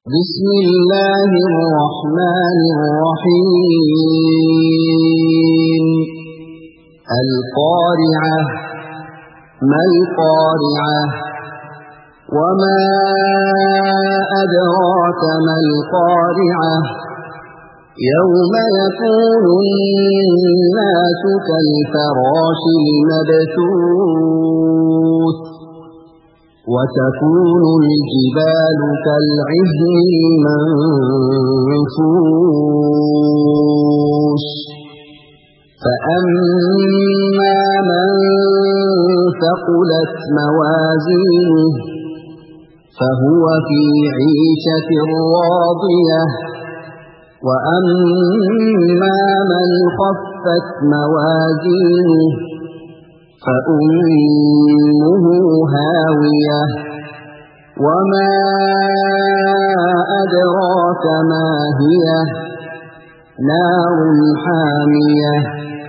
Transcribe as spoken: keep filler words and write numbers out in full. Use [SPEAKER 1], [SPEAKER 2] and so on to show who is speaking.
[SPEAKER 1] بسم الله الرحمن الرحيم القارعة ما القارعة وما أدراك ما القارعة يوم يكون الناس كالفراش المبثوث وتكون الجبال كالعهن المنفوش فأما من ثقلت موازينه فهو في عيشة راضية وأما من خفت موازينه فأمه هاوية وما أدراك ما هي نار حامية